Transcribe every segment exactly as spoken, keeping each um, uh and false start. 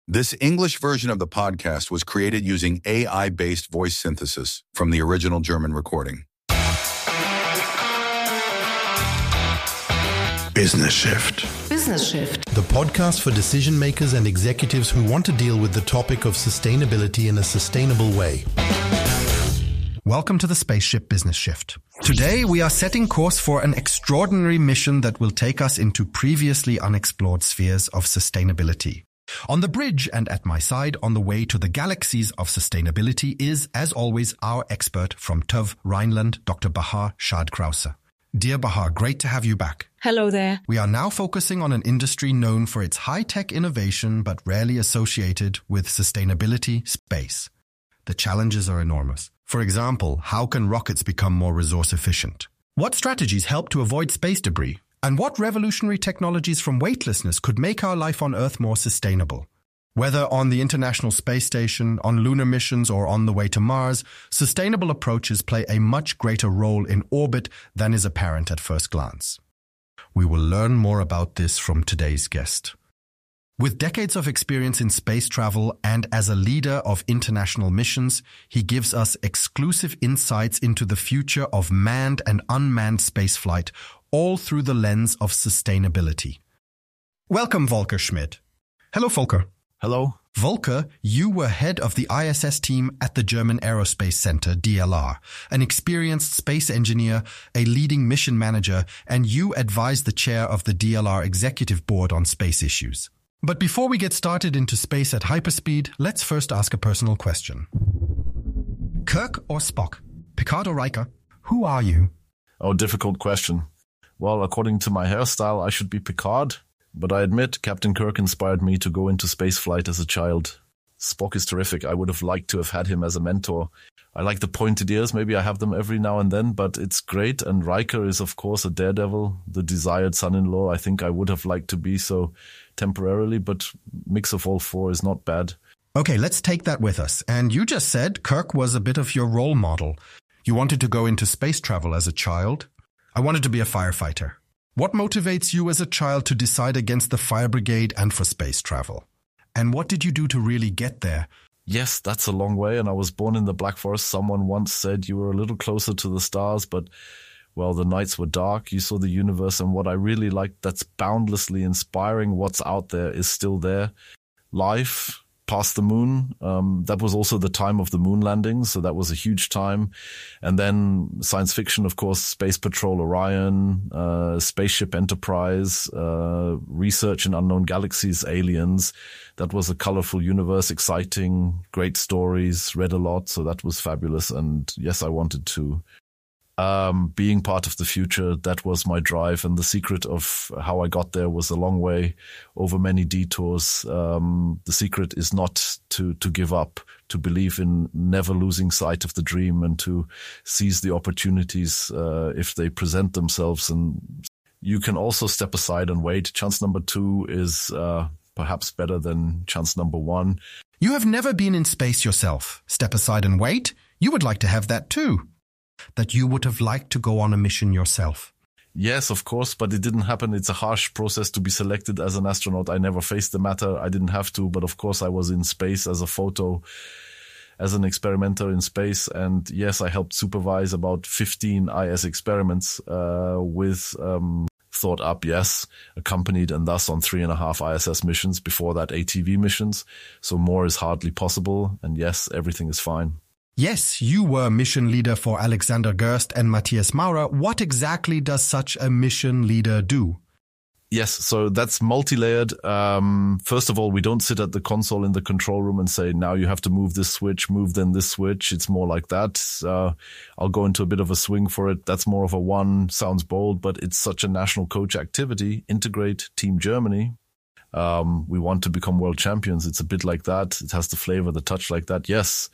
This English version of the podcast was created using A I-based voice synthesis from the original German recording. Business Shift. Business Shift. The podcast for decision makers and executives who want to deal with the topic of sustainability in a sustainable way. Welcome to the Spaceship Business Shift. Today we are setting course for an extraordinary mission that will take us into previously unexplored spheres of sustainability. On the bridge and at my side on the way to the galaxies of sustainability is, as always, our expert from T U V Rhineland, Doctor Bahar Schad-Krause. Dear Bahar, great to have you back. Hello there. We are now focusing on an industry known for its high-tech innovation but rarely associated with sustainability, space. The challenges are enormous. For example, how can rockets become more resource efficient? What strategies help to avoid space debris? And what revolutionary technologies from weightlessness could make our life on Earth more sustainable? Whether on the International Space Station, on lunar missions, or on the way to Mars, sustainable approaches play a much greater role in orbit than is apparent at first glance. We will learn more about this from today's guest. With decades of experience in space travel and as a leader of international missions, he gives us exclusive insights into the future of manned and unmanned spaceflight, all through the lens of sustainability. Welcome, Volker Schmidt. Hello, Volker. Hello. Volker, you were head of the I S S team at the German Aerospace Center, D L R, an experienced space engineer, a leading mission manager, and you advised the chair of the D L R Executive Board on space issues. But before we get started into space at hyperspeed, let's first ask a personal question. Kirk or Spock? Picard or Riker? Who are you? Oh, difficult question. Well, according to my hairstyle, I should be Picard, but I admit Captain Kirk inspired me to go into spaceflight as a child. Spock is terrific. I would have liked to have had him as a mentor. I like the pointed ears. Maybe I have them every now and then, but it's great. And Riker is, of course, a daredevil, the desired son-in-law. I think I would have liked to be so temporarily, but mix of all four is not bad. Okay, let's take that with us. And you just said Kirk was a bit of your role model. You wanted to go into space travel as a child. I wanted to be a firefighter. What motivates you as a child to decide against the fire brigade and for space travel? And what did you do to really get there? Yes, that's a long way, and I was born in the Black Forest. Someone once said you were a little closer to the stars, but, well, the nights were dark. You saw the universe, and what I really liked that's boundlessly inspiring, what's out there is still there. Life past the moon. Um, that was also the time of the moon landing, so that was a huge time. And then science fiction, of course, Space Patrol Orion, uh, Spaceship Enterprise, uh, research in unknown galaxies, aliens. That was a colorful universe, exciting, great stories, read a lot, so that was fabulous. And yes, I wanted to. Um, being part of the future, that was my drive. And the secret of how I got there was a long way over many detours. Um, the secret is not to, to give up, to believe in never losing sight of the dream and to seize the opportunities, uh, if they present themselves. And you can also step aside and wait. Chance number two is, uh, perhaps better than chance number one. You have never been in space yourself. Step aside and wait. You would like to have that too. That you would have liked to go on a mission yourself. Yes, of course, but it didn't happen. It's a harsh process to be selected as an astronaut. I never faced the matter. I didn't have to, but of course I was in space as a photo, as an experimenter in space. And yes, I helped supervise about fifteen I S experiments, uh, with, um, thought up, yes, accompanied and thus on three and a half I S S missions, before that A T V missions. So more is hardly possible. And yes, everything is fine. Yes, you were mission leader for Alexander Gerst and Matthias Maurer. What exactly does such a mission leader do? Yes, so that's multi-layered. Um, first of all, we don't sit at the console in the control room and say, now you have to move this switch, move then this switch. It's more like that. Uh, I'll go into a bit of a swing for it. That's more of a one, sounds bold, but it's such a national coach activity. Integrate Team Germany. Um, we want to become world champions. It's a bit like that. It has the flavor, the touch like that. Yes.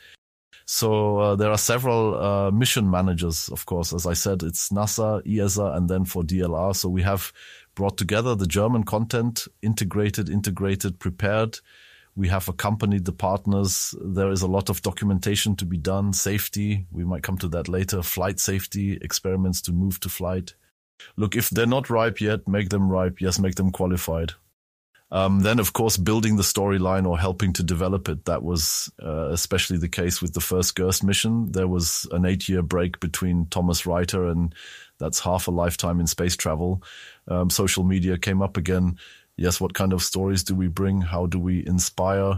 So uh, there are several uh, mission managers, of course. As I said, it's NASA, E S A, and then for D L R. So we have brought together the German content, integrated, integrated, prepared. We have accompanied the partners. There is a lot of documentation to be done, safety. We might come to that later. Flight safety, experiments to move to flight. Look, if they're not ripe yet, make them ripe. Yes, make them qualified. Um, then, of course, building the storyline or helping to develop it. That was uh, especially the case with the first GIRST mission. There was an eight-year break between Thomas Reiter, and that's half a lifetime in space travel. Um, social media came up again. Yes, what kind of stories do we bring? How do we inspire?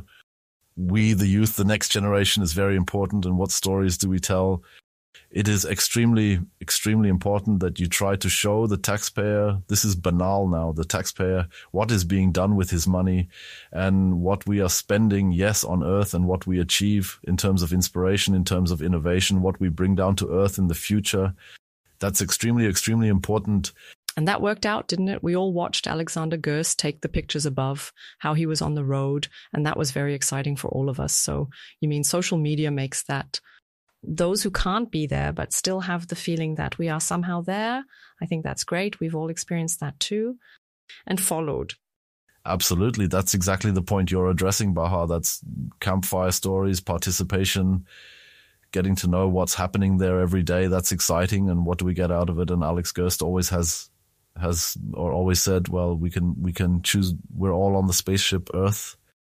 We, the youth, the next generation is very important. And what stories do we tell? It is extremely, extremely important that you try to show the taxpayer, this is banal now, the taxpayer, what is being done with his money and what we are spending, yes, on Earth, and what we achieve in terms of inspiration, in terms of innovation, what we bring down to Earth in the future. That's extremely, extremely important. And that worked out, didn't it? We all watched Alexander Gerst take the pictures above, how he was on the road, and that was very exciting for all of us. So you mean social media makes that those who can't be there but still have the feeling that we are somehow there. I think that's great. We've all experienced that too, and followed. Absolutely. That's exactly the point you're addressing, Baha. That's campfire stories, participation, getting to know what's happening there every day. That's exciting. And what do we get out of it? And Alex Gerst always has, has, or always said, well, we can, we can choose. We're all on the spaceship Earth.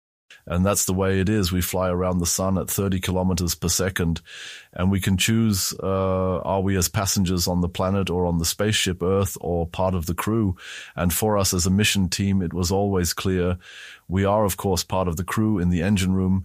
And that's the way it is. We fly around the sun at thirty kilometers per second, and we can choose, uh, are we as passengers on the planet or on the spaceship Earth or part of the crew? And for us as a mission team, it was always clear we are, of course, part of the crew in the engine room.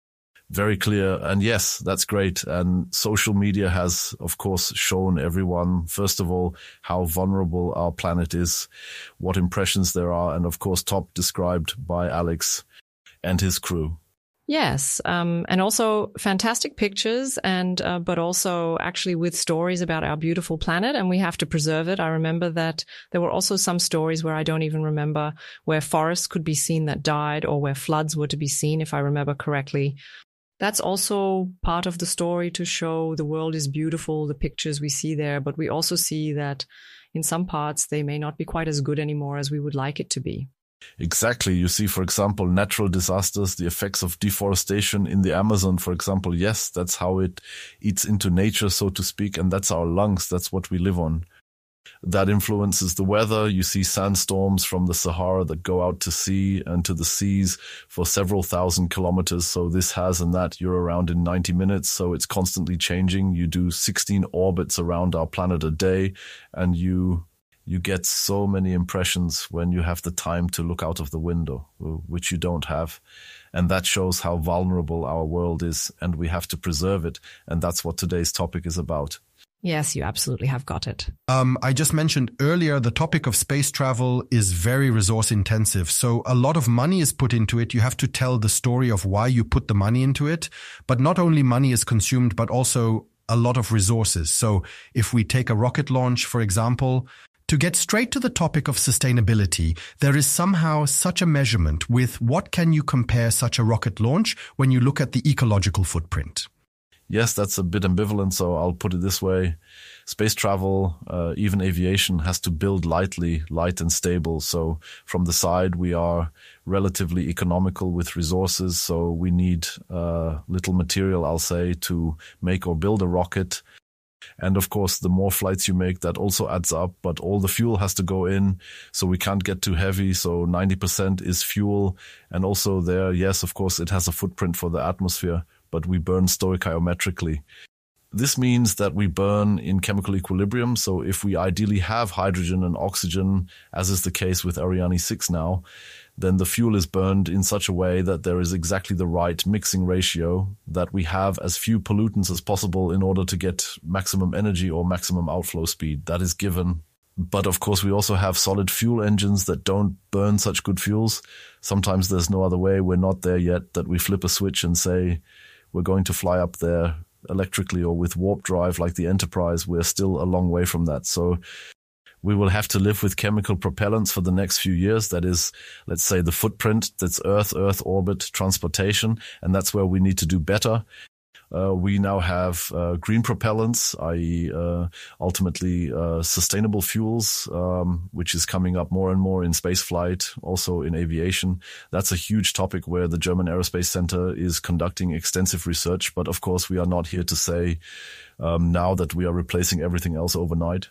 Very clear. And yes, that's great. And social media has, of course, shown everyone, first of all, how vulnerable our planet is, what impressions there are, and of course, top described by Alex and his crew. Yes, um, and also fantastic pictures, and uh, but also actually with stories about our beautiful planet, and we have to preserve it. I remember that there were also some stories where I don't even remember, where forests could be seen that died, or where floods were to be seen, if I remember correctly. That's also part of the story, to show the world is beautiful, the pictures we see there, but we also see that in some parts they may not be quite as good anymore as we would like it to be. Exactly. You see, for example, natural disasters, the effects of deforestation in the Amazon, for example. Yes, that's how it eats into nature, so to speak, and that's our lungs. That's what we live on. That influences the weather. You see sandstorms from the Sahara that go out to sea and to the seas for several thousand kilometers. So this has and that. You're around in ninety minutes, so it's constantly changing. You do sixteen orbits around our planet a day, and you... You get so many impressions when you have the time to look out of the window, which you don't have. And that shows how vulnerable our world is, and we have to preserve it. And that's what today's topic is about. Yes, you absolutely have got it. Um, I just mentioned earlier, the topic of space travel is very resource intensive. So a lot of money is put into it. You have to tell the story of why you put the money into it. But not only money is consumed, but also a lot of resources. So if we take a rocket launch, for example, to get straight to the topic of sustainability, there is somehow such a measurement with what can you compare such a rocket launch when you look at the ecological footprint? Yes, that's a bit ambivalent, so I'll put it this way. Space travel, uh, even aviation, has to build lightly, light and stable. So from the side, we are relatively economical with resources. So we need uh, little material, I'll say, to make or build a rocket. And of course, the more flights you make, that also adds up, but all the fuel has to go in, so we can't get too heavy. So ninety percent is fuel. And also there, yes, of course, it has a footprint for the atmosphere, but we burn stoichiometrically. This means that we burn in chemical equilibrium. So if we ideally have hydrogen and oxygen, as is the case with Ariane six now, then the fuel is burned in such a way that there is exactly the right mixing ratio, that we have as few pollutants as possible in order to get maximum energy or maximum outflow speed. That is given. But of course, we also have solid fuel engines that don't burn such good fuels. Sometimes there's no other way. We're not there yet that we flip a switch and say we're going to fly up there electrically or with warp drive like the Enterprise. We're still a long way from that. So we will have to live with chemical propellants for the next few years. That is, let's say, the footprint. That's Earth, Earth orbit, transportation. And that's where we need to do better. Uh, we now have uh, green propellants, that is uh, ultimately uh, sustainable fuels, um, which is coming up more and more in spaceflight, also in aviation. That's a huge topic where the German Aerospace Center is conducting extensive research. But of course, we are not here to say um, now that we are replacing everything else overnight.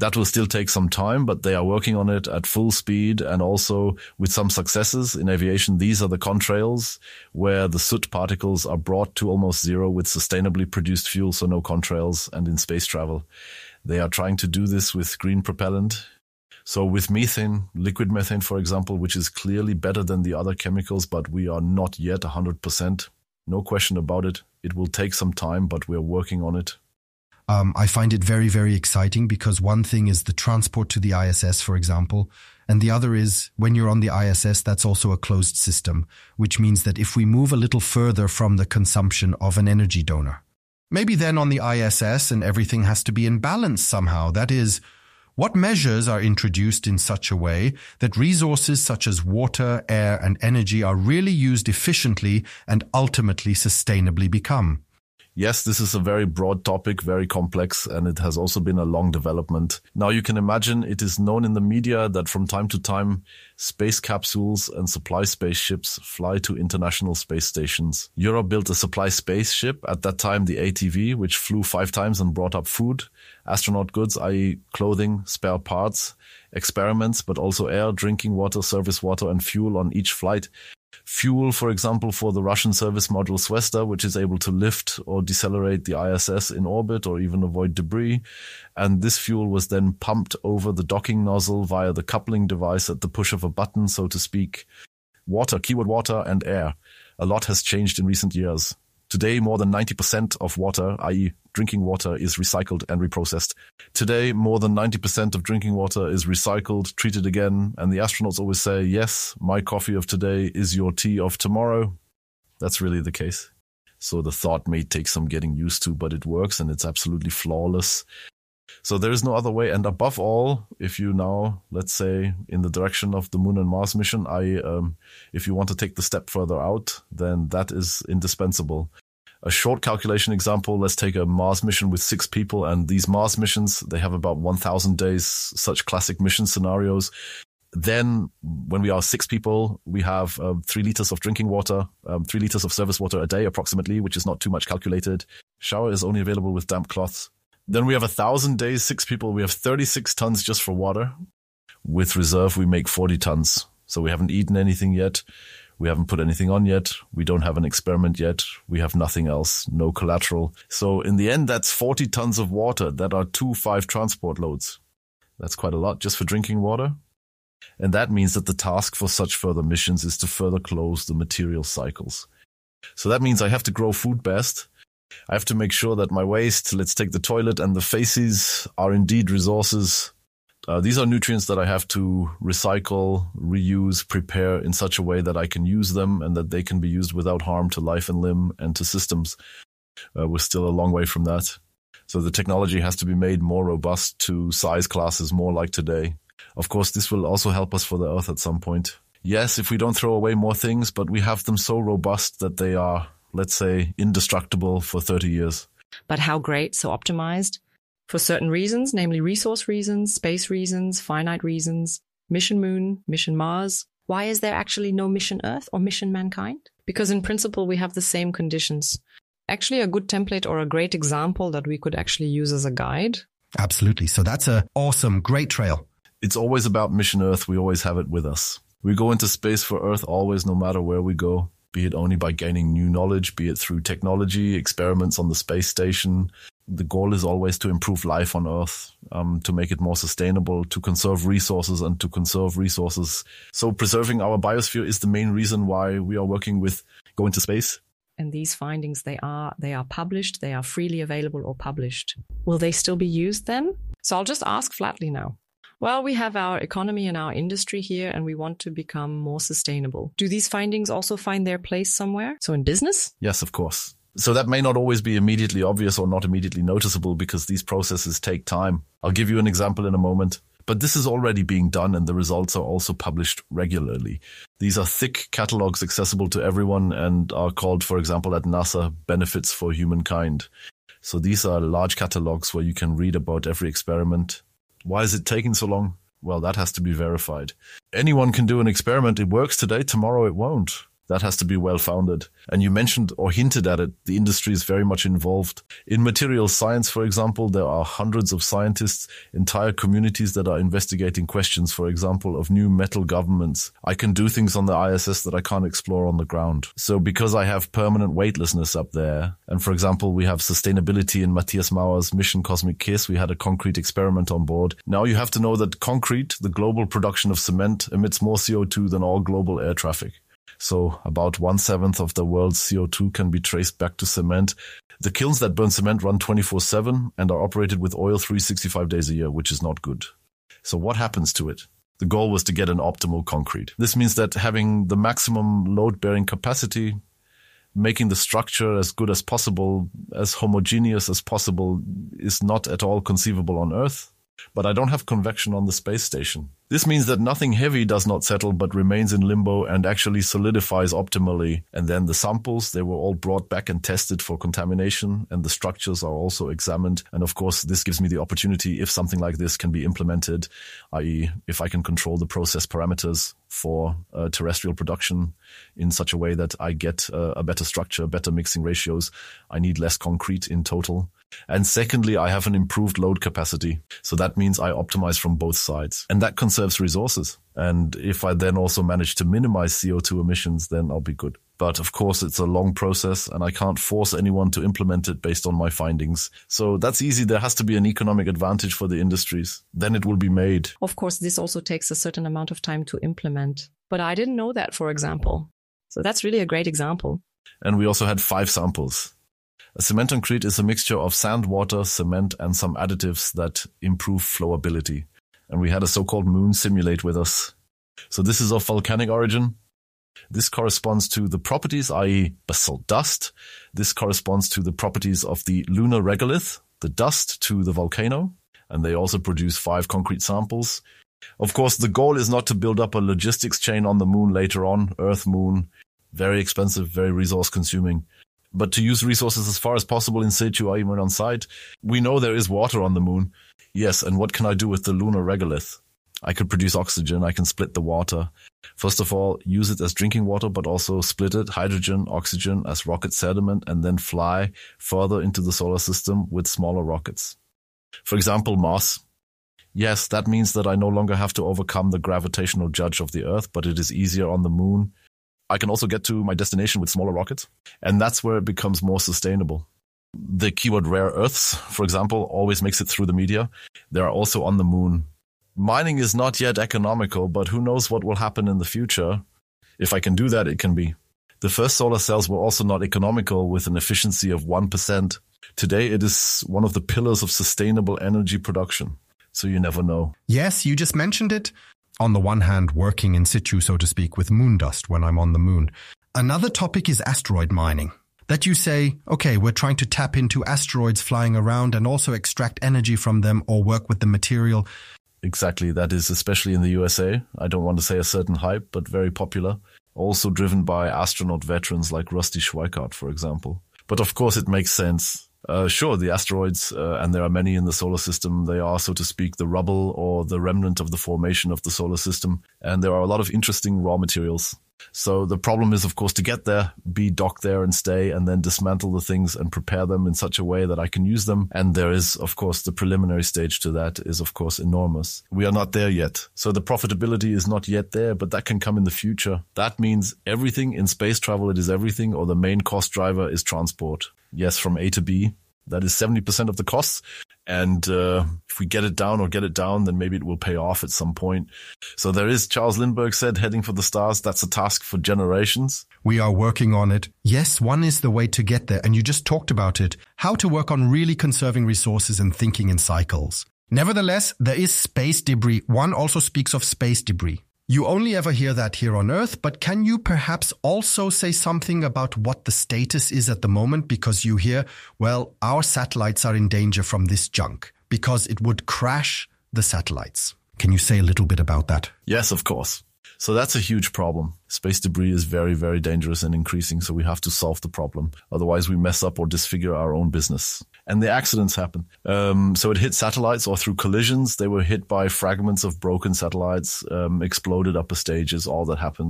That will still take some time, but they are working on it at full speed and also with some successes. In aviation, these are the contrails where the soot particles are brought to almost zero with sustainably produced fuel, so no contrails. And in space travel, they are trying to do this with green propellant. So with methane, liquid methane, for example, which is clearly better than the other chemicals, but we are not yet one hundred percent. No question about it. It will take some time, but we're working on it. Um, I find it very, very exciting because one thing is the transport to the I S S, for example, and the other is when you're on the I S S, that's also a closed system, which means that if we move a little further from the consumption of an energy donor, maybe then on the I S S and everything has to be in balance somehow. That is, what measures are introduced in such a way that resources such as water, air, and energy are really used efficiently and ultimately sustainably become? Yes, this is a very broad topic, very complex, and it has also been a long development. Now you can imagine it is known in the media that from time to time space capsules and supply spaceships fly to international space stations. Europe built a supply spaceship, at that time the A T V, which flew five times and brought up food, astronaut goods, that is clothing, spare parts, experiments, but also air, drinking water, service water, and fuel on each flight. Fuel, for example, for the Russian service module Svesta, which is able to lift or decelerate the I S S in orbit or even avoid debris. And this fuel was then pumped over the docking nozzle via the coupling device at the push of a button, so to speak. Water, keyword water and air. A lot has changed in recent years. Today, more than ninety percent of water, that is drinking water, is recycled and reprocessed. Today, more than ninety percent of drinking water is recycled, treated again, and the astronauts always say, yes, my coffee of today is your tea of tomorrow. That's really the case. So the thought may take some getting used to, but it works and it's absolutely flawless. So there is no other way. And above all, if you now, let's say, in the direction of the Moon and Mars mission, I, um, if you want to take the step further out, then that is indispensable. A short calculation example, let's take a Mars mission with six people, and these Mars missions, they have about one thousand days, such classic mission scenarios. Then when we are six people, we have um, three liters of drinking water, um, three liters of service water a day approximately, which is not too much calculated. Shower is only available with damp cloths. Then we have a thousand days, six people, we have thirty-six tons just for water. With reserve, we make forty tons. So we haven't eaten anything yet. We haven't put anything on yet. We don't have an experiment yet. We have nothing else, no collateral. So in the end, that's forty tons of water. That are two five transport loads. That's quite a lot just for drinking water. And that means that the task for such further missions is to further close the material cycles. So that means I have to grow food best. I have to make sure that my waste, let's take the toilet and the faces, are indeed resources. Uh, these are nutrients that I have to recycle, reuse, prepare in such a way that I can use them and that they can be used without harm to life and limb and to systems. Uh, we're still a long way from that. So the technology has to be made more robust to size classes more like today. Of course, this will also help us for the Earth at some point. Yes, if we don't throw away more things, but we have them so robust that they are, let's say, indestructible for thirty years. But how great, so optimized? For certain reasons, namely resource reasons, space reasons, finite reasons, mission Moon, mission Mars. Why is there actually no mission Earth or mission mankind? Because in principle, we have the same conditions. Actually, a good template or a great example that we could actually use as a guide. Absolutely. So that's an awesome, great trail. It's always about mission Earth. We always have it with us. We go into space for Earth always, no matter where we go, be it only by gaining new knowledge, be it through technology, experiments on the space station. The goal is always to improve life on Earth, um, to make it more sustainable, to conserve resources and to conserve resources. So preserving our biosphere is the main reason why we are working with Going to Space. And these findings, they are they are published, they are freely available or published. Will they still be used then? So I'll just ask flatly now. Well, we have our economy and our industry here, and we want to become more sustainable. Do these findings also find their place somewhere? So in business? Yes, of course. So that may not always be immediately obvious or not immediately noticeable because these processes take time. I'll give you an example in a moment. But this is already being done and the results are also published regularly. These are thick catalogs accessible to everyone and are called, for example, at NASA, Benefits for Humankind. So these are large catalogs where you can read about every experiment. Why is it taking so long? Well, that has to be verified. Anyone can do an experiment. It works today. Tomorrow it won't. That has to be well-founded. And you mentioned or hinted at it, the industry is very much involved. In materials science, for example, there are hundreds of scientists, entire communities that are investigating questions, for example, of new metal governments. I can do things on the I S S that I can't explore on the ground. So because I have permanent weightlessness up there, and for example, we have sustainability in Matthias Mauer's mission Cosmic Kiss, we had a concrete experiment on board. Now you have to know that concrete, the global production of cement, emits more C O two than all global air traffic. So about one-seventh of the world's C O two can be traced back to cement. The kilns that burn cement run twenty-four seven and are operated with oil three hundred sixty-five days a year, which is not good. So what happens to it? The goal was to get an optimal concrete. This means that having the maximum load-bearing capacity, making the structure as good as possible, as homogeneous as possible, is not at all conceivable on Earth. But I don't have convection on the space station. This means that nothing heavy does not settle but remains in limbo and actually solidifies optimally. And then the samples, they were all brought back and tested for contamination, and the structures are also examined. And of course, this gives me the opportunity, if something like this can be implemented, that is if I can control the process parameters for uh, terrestrial production in such a way that I get uh, a better structure, better mixing ratios. I need less concrete in total. And secondly, I have an improved load capacity. So that means I optimize from both sides. And that conserves resources. And if I then also manage to minimize C O two emissions, then I'll be good. But of course, it's a long process and I can't force anyone to implement it based on my findings. So that's easy. There has to be an economic advantage for the industries. Then it will be made. Of course, this also takes a certain amount of time to implement. But I didn't know that, for example. So that's really a great example. And we also had five samples. A cementocrete is a mixture of sand, water, cement, and some additives that improve flowability. And we had a so-called moon simulate with us. So this is of volcanic origin. This corresponds to the properties, that is basalt dust. This corresponds to the properties of the lunar regolith, the dust to the volcano. And they also produce five concrete samples. Of course, the goal is not to build up a logistics chain on the moon later on, Earth, moon. Very expensive, very resource consuming. But to use resources as far as possible in situ or even on site. We know there is water on the moon. Yes, and what can I do with the lunar regolith? I could produce oxygen, I can split the water. First of all, use it as drinking water, but also split it, hydrogen, oxygen, as rocket sediment, and then fly further into the solar system with smaller rockets. For example, Mars. Yes, that means that I no longer have to overcome the gravitational judge of the Earth, but it is easier on the moon. I can also get to my destination with smaller rockets, and that's where it becomes more sustainable. The keyword rare earths, for example, always makes it through the media. They are also on the moon. Mining is not yet economical, but who knows what will happen in the future. If I can do that, it can be. The first solar cells were also not economical with an efficiency of one percent. Today, it is one of the pillars of sustainable energy production. So you never know. Yes, you just mentioned it. On the one hand, working in situ, so to speak, with moon dust when I'm on the moon. Another topic is asteroid mining. That you say, okay, we're trying to tap into asteroids flying around and also extract energy from them or work with the material. Exactly. That is especially in the U S A. I don't want to say a certain hype, but very popular. Also driven by astronaut veterans like Rusty Schweickart, for example. But of course, it makes sense. Uh, sure, the asteroids, uh, and there are many in the solar system, they are, so to speak, the rubble or the remnant of the formation of the solar system. And there are a lot of interesting raw materials. So the problem is, of course, to get there, be docked there and stay, and then dismantle the things and prepare them in such a way that I can use them. And there is, of course, the preliminary stage to that is, of course, enormous. We are not there yet. So the profitability is not yet there, but that can come in the future. That means everything in space travel, it is everything, or the main cost driver is transport. Yes, from A to B. That is seventy percent of the costs. And uh, if we get it down or get it down, then maybe it will pay off at some point. So there is, Charles Lindbergh said, heading for the stars. That's a task for generations. We are working on it. Yes, one is the way to get there. And you just talked about it. How to work on really conserving resources and thinking in cycles. Nevertheless, there is space debris. One also speaks of space debris. You only ever hear that here on Earth, but can you perhaps also say something about what the status is at the moment? Because you hear, well, our satellites are in danger from this junk because it would crash the satellites. Can you say a little bit about that? Yes, of course. So that's a huge problem. Space debris is very, very dangerous and increasing, so we have to solve the problem. Otherwise, we mess up or disfigure our own business. And the accidents happen. Um, so it hit satellites or through collisions. They were hit by fragments of broken satellites, um, exploded upper stages, all that happens.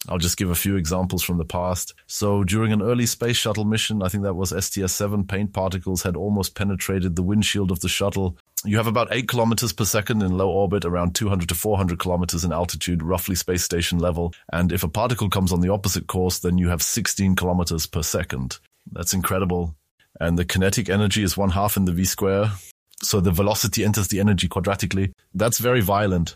I'll just give a few examples from the past. So during an early space shuttle mission, I think that was S T S seven, paint particles had almost penetrated the windshield of the shuttle. You have about eight kilometers per second in low orbit, around two hundred to four hundred kilometers in altitude, roughly space station level. And if a particle comes on the opposite course, then you have sixteen kilometers per second. That's incredible. And the kinetic energy is one half in the V square. So the velocity enters the energy quadratically. That's very violent.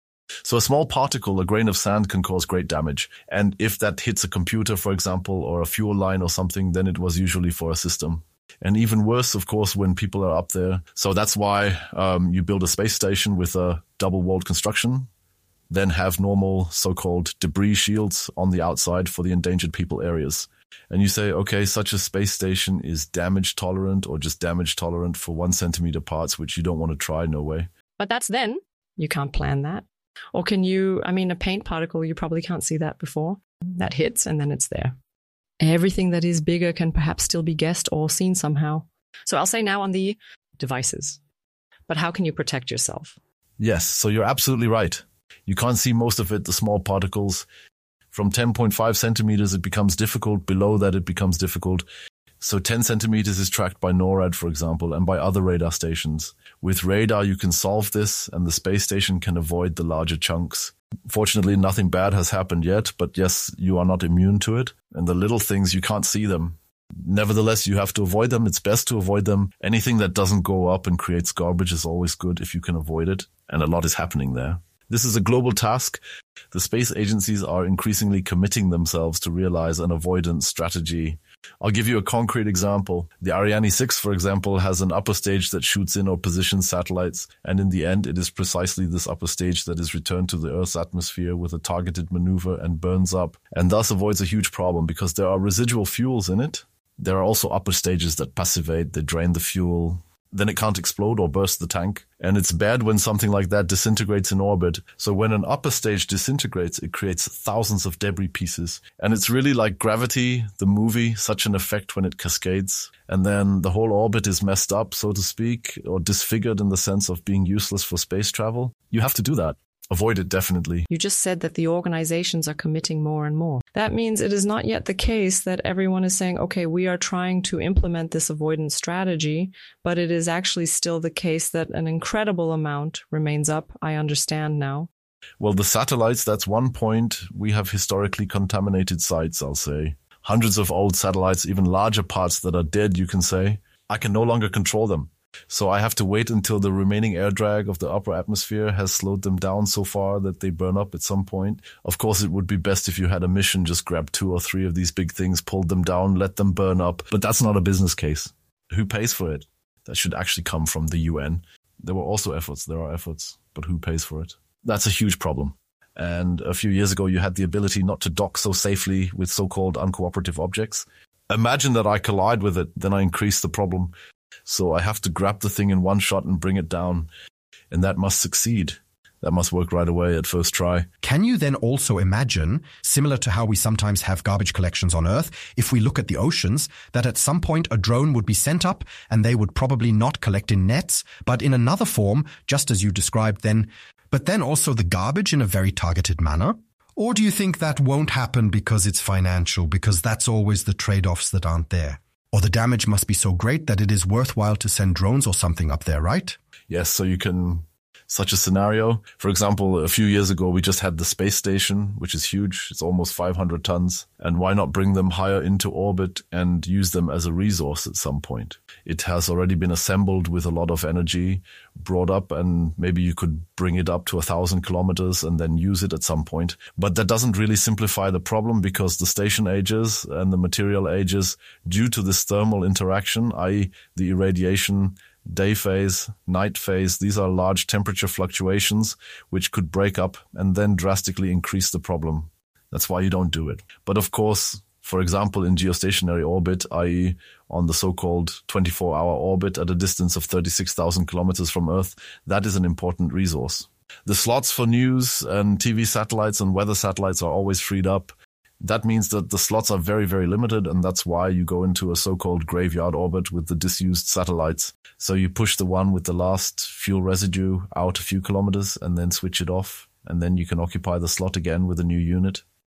So a small particle, a grain of sand, can cause great damage. And if that hits a computer, for example, or a fuel line or something, then it was usually for a system. And even worse, of course, when people are up there. So that's why um, you build a space station with a double-walled construction, then have normal so-called debris shields on the outside for the endangered people areas. And you say, okay, such a space station is damage tolerant or just damage tolerant for one centimeter parts, which you don't want to try, no way. But that's then. You can't plan that. Or can you, I mean, a paint particle, you probably can't see that before. That hits and then it's there. Everything that is bigger can perhaps still be guessed or seen somehow. So I'll say now on the devices. But how can you protect yourself? Yes, so you're absolutely right. You can't see most of it, the small particles. From ten point five centimeters, it becomes difficult. Below that, it becomes difficult. So ten centimeters is tracked by NORAD, for example, and by other radar stations. With radar, you can solve this, and the space station can avoid the larger chunks. Fortunately, nothing bad has happened yet, but yes, you are not immune to it. And the little things, you can't see them. Nevertheless, you have to avoid them. It's best to avoid them. Anything that doesn't go up and creates garbage is always good if you can avoid it. And a lot is happening there. This is a global task. The space agencies are increasingly committing themselves to realize an avoidance strategy. I'll give you a concrete example. The Ariane six, for example, has an upper stage that shoots in or positions satellites, and in the end, it is precisely this upper stage that is returned to the Earth's atmosphere with a targeted maneuver and burns up, and thus avoids a huge problem because there are residual fuels in it. There are also upper stages that passivate, they drain the fuel. Then it can't explode or burst the tank. And it's bad when something like that disintegrates in orbit. So when an upper stage disintegrates, it creates thousands of debris pieces. And it's really like Gravity, the movie, such an effect when it cascades. And then the whole orbit is messed up, so to speak, or disfigured in the sense of being useless for space travel. You have to do that. Avoid it, definitely. You just said that the organizations are committing more and more. That means it is not yet the case that everyone is saying, okay, we are trying to implement this avoidance strategy, but it is actually still the case that an incredible amount remains up. I understand now. Well, the satellites, that's one point. We have historically contaminated sites, I'll say. Hundreds of old satellites, even larger parts that are dead, you can say. I can no longer control them. So I have to wait until the remaining air drag of the upper atmosphere has slowed them down so far that they burn up at some point. Of course, it would be best if you had a mission, just grab two or three of these big things, pulled them down, let them burn up. But that's not a business case. Who pays for it? That should actually come from the U N. There were also efforts, there are efforts, but who pays for it? That's a huge problem. And a few years ago, you had the ability not to dock so safely with so-called uncooperative objects. Imagine that I collide with it, then I increase the problem. So I have to grab the thing in one shot and bring it down. And that must succeed. That must work right away at first try. Can you then also imagine, similar to how we sometimes have garbage collections on Earth, if we look at the oceans, that at some point a drone would be sent up and they would probably not collect in nets, but in another form, just as you described then, but then also the garbage in a very targeted manner? Or do you think that won't happen because it's financial, because that's always the trade-offs that aren't there? Or the damage must be so great that it is worthwhile to send drones or something up there, right? Yes, so you can, such a scenario. For example, a few years ago, we just had the space station, which is huge. It's almost five hundred tons. And why not bring them higher into orbit and use them as a resource at some point? It has already been assembled with a lot of energy, brought up, and maybe you could bring it up to a thousand kilometers and then use it at some point. But that doesn't really simplify the problem because the station ages and the material ages due to this thermal interaction, that is the irradiation, day phase, night phase. These are large temperature fluctuations which could break up and then drastically increase the problem. That's why you don't do it. But of course, for example, in geostationary orbit, that is on the so-called twenty-four hour orbit at a distance of thirty-six thousand kilometers from Earth, that is an important resource. The slots for news and T V satellites and weather satellites are always freed up. That means that the slots are very, very limited, and that's why you go into a so-called graveyard orbit with the disused satellites. So you push the one with the last fuel residue out a few kilometers and then switch it off, and then you can occupy the slot again with a new unit.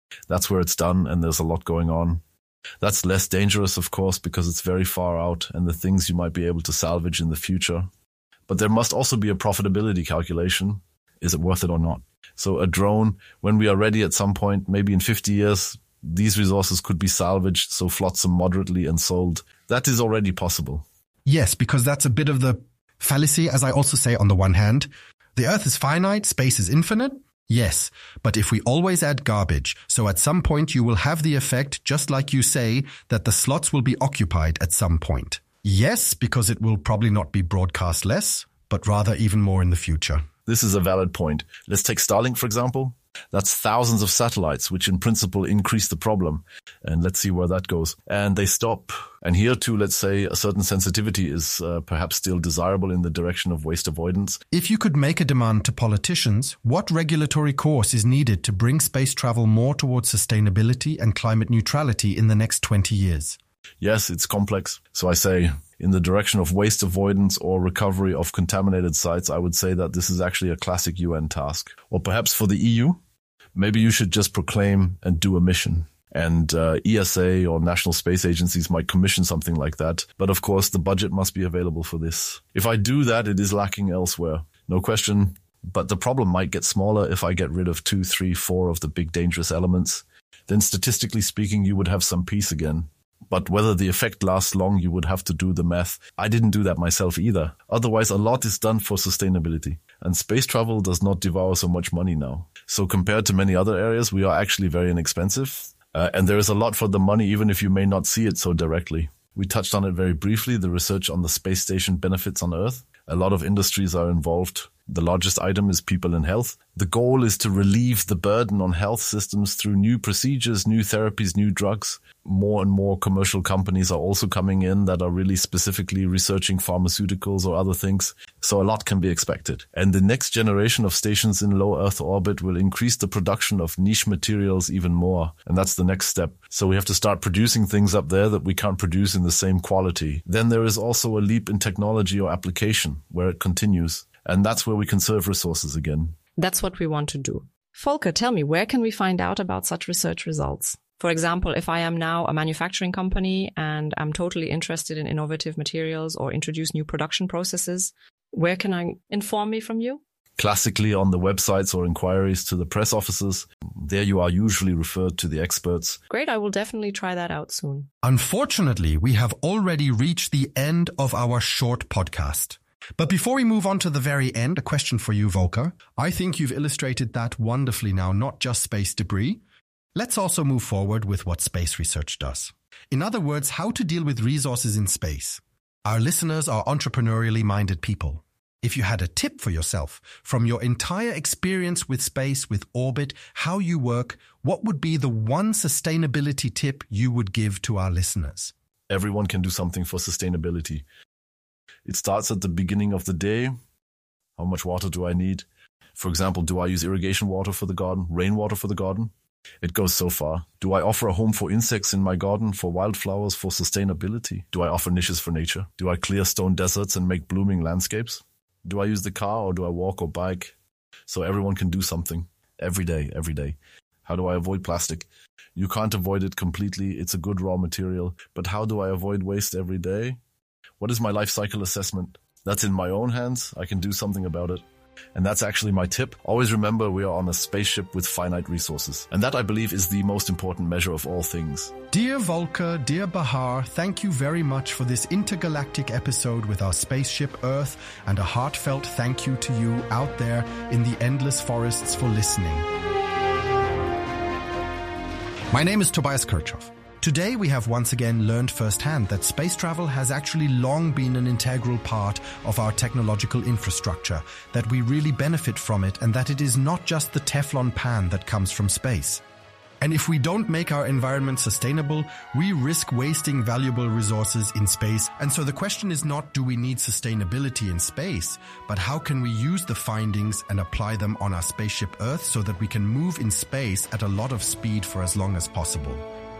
That's where it's done, and there's a lot going on. That's less dangerous, of course, because it's very far out and the things you might be able to salvage in the future. But there must also be a profitability calculation. Is it worth it or not? So a drone, when we are ready at some point, maybe in fifty years, these resources could be salvaged, so flotsam moderately and sold. That is already possible. Yes, because that's a bit of the fallacy, as I also say on the one hand. The Earth is finite, space is infinite. Yes, but if we always add garbage, so at some point you will have the effect, just like you say, that the slots will be occupied at some point. Yes, because it will probably not be broadcast less, but rather even more in the future. This is a valid point. Let's take Starlink, for example. That's thousands of satellites, which in principle increase the problem. And let's see where that goes. And they stop. And here too, let's say a certain sensitivity is uh, perhaps still desirable in the direction of waste avoidance. If you could make a demand to politicians, what regulatory course is needed to bring space travel more towards sustainability and climate neutrality in the next twenty years? Yes, it's complex. So I say in the direction of waste avoidance or recovery of contaminated sites, I would say that this is actually a classic U N task. Or perhaps for the E U, maybe you should just proclaim and do a mission. And uh, E S A or national space agencies might commission something like that. But of course, the budget must be available for this. If I do that, it is lacking elsewhere. No question. But the problem might get smaller if I get rid of two, three, four of the big dangerous elements. Then statistically speaking, you would have some peace again. But whether the effect lasts long, you would have to do the math. I didn't do that myself either. Otherwise, a lot is done for sustainability. And space travel does not devour so much money now. So compared to many other areas, we are actually very inexpensive. Uh, and there is a lot for the money, even if you may not see it so directly. We touched on it very briefly, the research on the space station benefits on Earth. A lot of industries are involved. The largest item is people and health. The goal is to relieve the burden on health systems through new procedures, new therapies, new drugs. More and more commercial companies are also coming in that are really specifically researching pharmaceuticals or other things. So a lot can be expected. And the next generation of stations in low Earth orbit will increase the production of niche materials even more. And that's the next step. So we have to start producing things up there that we can't produce in the same quality. Then there is also a leap in technology or application where it continues. And that's where we conserve resources again. That's what we want to do. Volker, tell me, where can we find out about such research results? For example, if I am now a manufacturing company and I'm totally interested in innovative materials or introduce new production processes, where can I inform me from you? Classically on the websites or inquiries to the press offices. There you are usually referred to the experts. Great, I will definitely try that out soon. Unfortunately, we have already reached the end of our short podcast. But before we move on to the very end, a question for you, Volker. I think you've illustrated that wonderfully now, not just space debris. Let's also move forward with what space research does. In other words, how to deal with resources in space. Our listeners are entrepreneurially minded people. If you had a tip for yourself from your entire experience with space, with orbit, how you work, what would be the one sustainability tip you would give to our listeners? Everyone can do something for sustainability. It starts at the beginning of the day. How much water do I need? For example, do I use irrigation water for the garden, rainwater for the garden? It goes so far. Do I offer a home for insects in my garden, for wildflowers, for sustainability? Do I offer niches for nature? Do I clear stone deserts and make blooming landscapes? Do I use the car or do I walk or bike? So everyone can do something every day, every day. How do I avoid plastic? You can't avoid it completely. It's a good raw material. But how do I avoid waste every day? What is my life cycle assessment? That's in my own hands. I can do something about it. And that's actually my tip. Always remember we are on a spaceship with finite resources. And that, I believe, is the most important measure of all things. Dear Volker, dear Bahar, thank you very much for this intergalactic episode with our spaceship Earth, and a heartfelt thank you to you out there in the endless forests for listening. My name is Tobias Kirchhoff. Today we have once again learned firsthand that space travel has actually long been an integral part of our technological infrastructure, that we really benefit from it, and that it is not just the Teflon pan that comes from space. And if we don't make our environment sustainable, we risk wasting valuable resources in space. And so the question is not, do we need sustainability in space, but how can we use the findings and apply them on our spaceship Earth so that we can move in space at a lot of speed for as long as possible.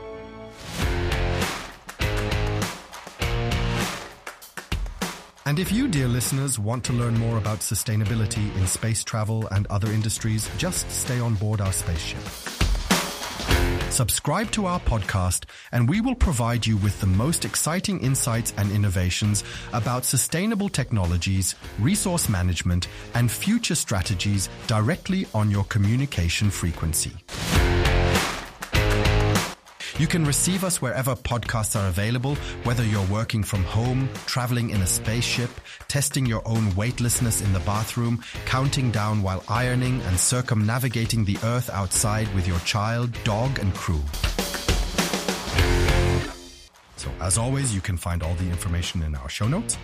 And if you, dear listeners, want to learn more about sustainability in space travel and other industries, just stay on board our spaceship. Subscribe to our podcast, and we will provide you with the most exciting insights and innovations about sustainable technologies, resource management, and future strategies directly on your communication frequency. You can receive us wherever podcasts are available, whether you're working from home, traveling in a spaceship, testing your own weightlessness in the bathroom, counting down while ironing, and circumnavigating the earth outside with your child, dog, and crew. So, as always, you can find all the information in our show notes.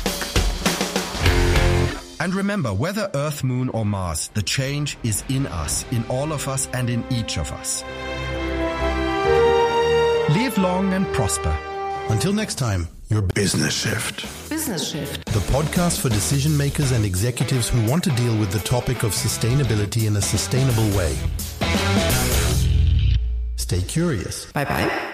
And remember, whether Earth, Moon, or Mars, the change is in us, in all of us, and in each of us. Live long and prosper. Until next time, your Business Shift. Business Shift. The podcast for decision makers and executives who want to deal with the topic of sustainability in a sustainable way. Stay curious. Bye-bye.